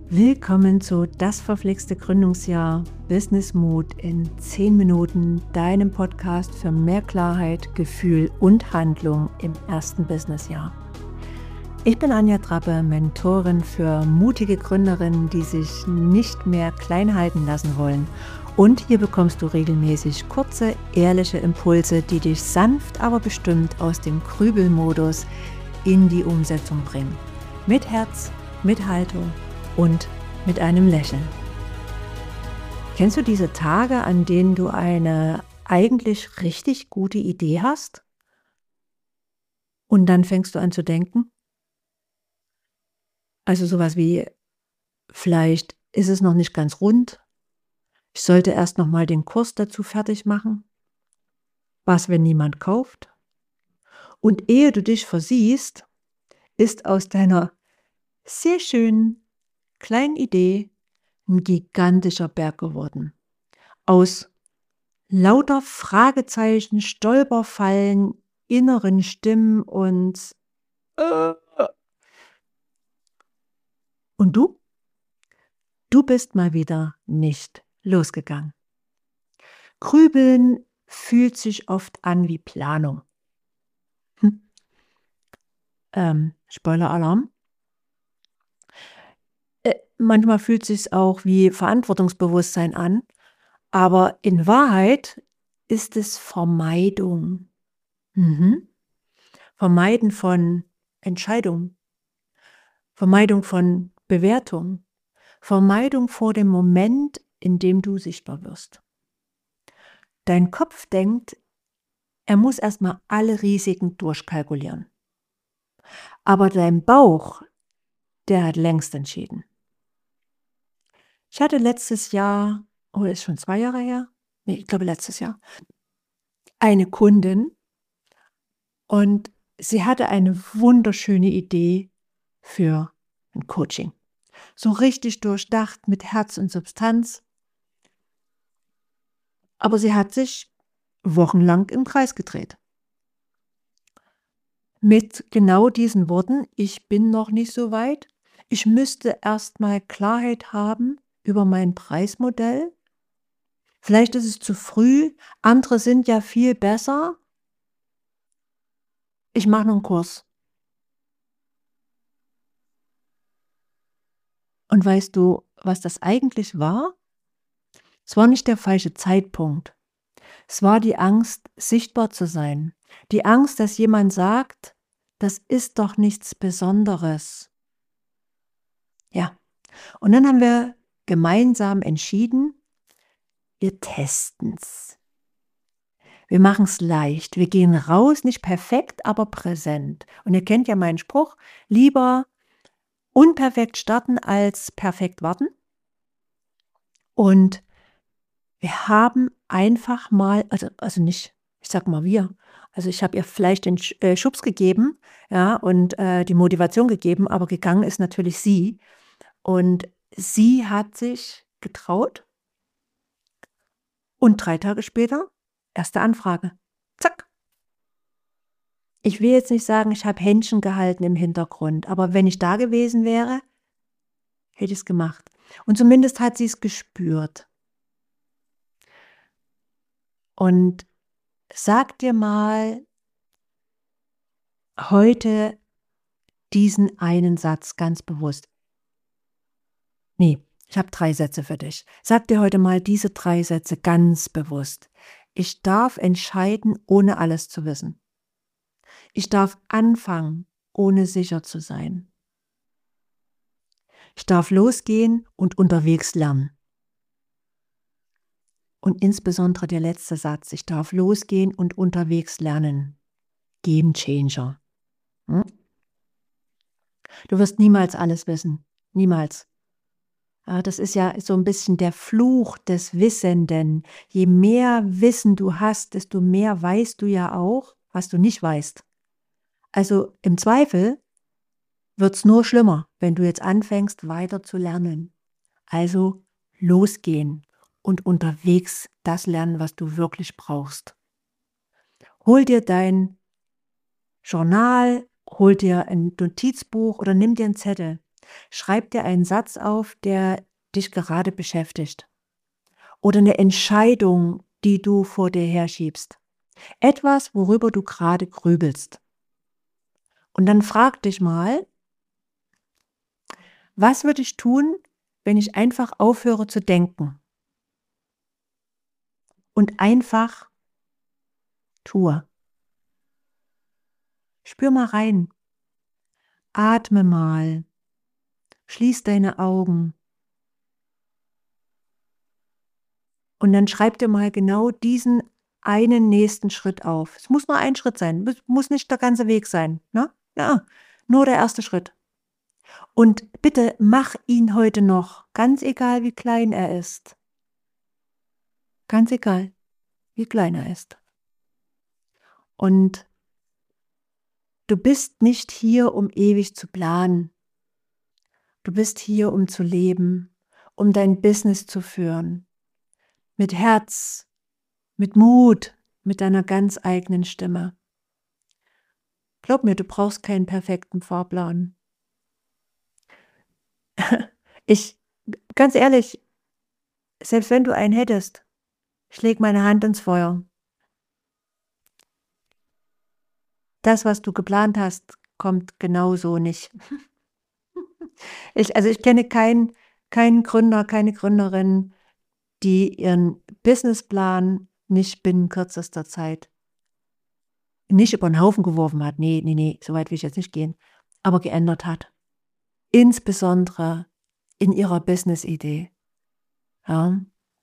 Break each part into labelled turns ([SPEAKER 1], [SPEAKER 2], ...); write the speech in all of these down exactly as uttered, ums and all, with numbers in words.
[SPEAKER 1] Willkommen zu Das verflixte Gründungsjahr Business Mood in zehn Minuten, deinem Podcast für mehr Klarheit, Gefühl und Handlung im ersten Businessjahr. Ich bin Anja Trappe, Mentorin für mutige Gründerinnen, die sich nicht mehr klein halten lassen wollen. Und hier bekommst du regelmäßig kurze, ehrliche Impulse, die dich sanft, aber bestimmt aus dem Grübelmodus in die Umsetzung bringen. Mit Herz, mit Haltung und mit einem Lächeln. Kennst du diese Tage, an denen du eine eigentlich richtig gute Idee hast? Und dann fängst du an zu denken? Also sowas wie, vielleicht ist es noch nicht ganz rund. Ich sollte erst noch mal den Kurs dazu fertig machen. Was, wenn niemand kauft? Und ehe du dich versiehst, ist aus deiner sehr schönen kleinen Idee ein gigantischer Berg geworden. Aus lauter Fragezeichen, Stolperfallen, inneren Stimmen und äh. Und du? Du bist mal wieder nicht losgegangen. Grübeln fühlt sich oft an wie Planung. Hm. Ähm, Spoiler-Alarm. Äh, manchmal fühlt es sich auch wie Verantwortungsbewusstsein an, aber in Wahrheit ist es Vermeidung. Mhm. Vermeiden von Entscheidungen, Vermeidung von Bewertung, Vermeidung vor dem Moment, in dem du sichtbar wirst. Dein Kopf denkt, er muss erstmal alle Risiken durchkalkulieren. Aber dein Bauch, der hat längst entschieden. Ich hatte letztes Jahr, oh, ist schon zwei Jahre her? Nee, ich glaube letztes Jahr, eine Kundin und sie hatte eine wunderschöne Idee für ein Coaching. So richtig durchdacht mit Herz und Substanz. Aber sie hat sich wochenlang im Kreis gedreht. Mit genau diesen Worten, ich bin noch nicht so weit. Ich müsste erstmal Klarheit haben über mein Preismodell. Vielleicht ist es zu früh, andere sind ja viel besser. Ich mache noch einen Kurs. Und weißt du, was das eigentlich war? Es war nicht der falsche Zeitpunkt. Es war die Angst, sichtbar zu sein. Die Angst, dass jemand sagt, das ist doch nichts Besonderes. Ja, und dann haben wir gemeinsam entschieden, wir testen's. Wir machen es leicht. Wir gehen raus, nicht perfekt, aber präsent. Und ihr kennt ja meinen Spruch, lieber unperfekt starten als perfekt warten. Und wir haben einfach mal, also, also nicht, ich sag mal wir, also ich habe ihr vielleicht den äh, Schubs gegeben, ja, und äh, die Motivation gegeben, aber gegangen ist natürlich sie. Und sie hat sich getraut und drei Tage später, erste Anfrage. Zack. Ich will jetzt nicht sagen, ich habe Händchen gehalten im Hintergrund, aber wenn ich da gewesen wäre, hätte ich es gemacht. Und zumindest hat sie es gespürt. Und sag dir mal heute diesen einen Satz ganz bewusst. Nee, ich habe drei Sätze für dich. Sag dir heute mal diese drei Sätze ganz bewusst. Ich darf entscheiden, ohne alles zu wissen. Ich darf anfangen, ohne sicher zu sein. Ich darf losgehen und unterwegs lernen. Und insbesondere der letzte Satz, ich darf losgehen und unterwegs lernen. Game Changer. Hm? Du wirst niemals alles wissen. Niemals. Ja, das ist ja so ein bisschen der Fluch des Wissenden. Je mehr Wissen du hast, desto mehr weißt du ja auch, was du nicht weißt. Also im Zweifel wird es nur schlimmer, wenn du jetzt anfängst, weiter zu lernen. Also losgehen und unterwegs das lernen, was du wirklich brauchst. Hol dir dein Journal, hol dir ein Notizbuch oder nimm dir einen Zettel. Schreib dir einen Satz auf, der dich gerade beschäftigt. Oder eine Entscheidung, die du vor dir herschiebst. Etwas, worüber du gerade grübelst. Und dann frag dich mal, was würde ich tun, wenn ich einfach aufhöre zu denken und einfach tue? Spür mal rein, atme mal, schließ deine Augen und dann schreib dir mal genau diesen einen nächsten Schritt auf. Es muss nur ein Schritt sein, es muss nicht der ganze Weg sein, ne? Ja, nur der erste Schritt. Und bitte mach ihn heute noch, ganz egal wie klein er ist. Ganz egal, wie klein er ist. Und du bist nicht hier, um ewig zu planen. Du bist hier, um zu leben, um dein Business zu führen. Mit Herz, mit Mut, mit deiner ganz eigenen Stimme. Glaub mir, du brauchst keinen perfekten Fahrplan. Ich, ganz ehrlich, selbst wenn du einen hättest, ich leg meine Hand ins Feuer. Das, was du geplant hast, kommt genauso nicht. Ich, also ich kenne keinen, keinen Gründer, keine Gründerin, die ihren Businessplan nicht binnen kürzester Zeit nicht über den Haufen geworfen hat. Nee, nee, nee, so weit will ich jetzt nicht gehen, aber geändert hat. Insbesondere in ihrer Business-Idee. Ja.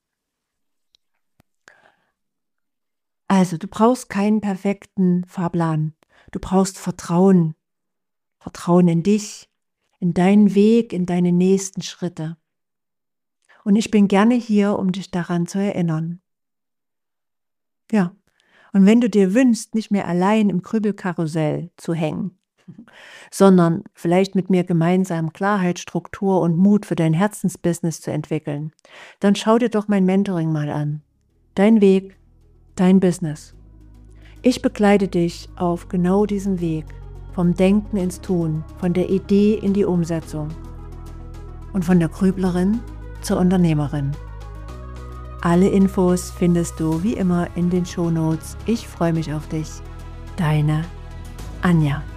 [SPEAKER 1] Also, du brauchst keinen perfekten Fahrplan. Du brauchst Vertrauen. Vertrauen in dich, in deinen Weg, in deine nächsten Schritte. Und ich bin gerne hier, um dich daran zu erinnern. Ja. Und wenn du dir wünschst, nicht mehr allein im Grübelkarussell zu hängen, sondern vielleicht mit mir gemeinsam Klarheit, Struktur und Mut für dein Herzensbusiness zu entwickeln, dann schau dir doch mein Mentoring mal an. Dein Weg, dein Business. Ich begleite dich auf genau diesem Weg, vom Denken ins Tun, von der Idee in die Umsetzung und von der Grüblerin zur Unternehmerin. Alle Infos findest du wie immer in den Shownotes. Ich freue mich auf dich. Deine Anja.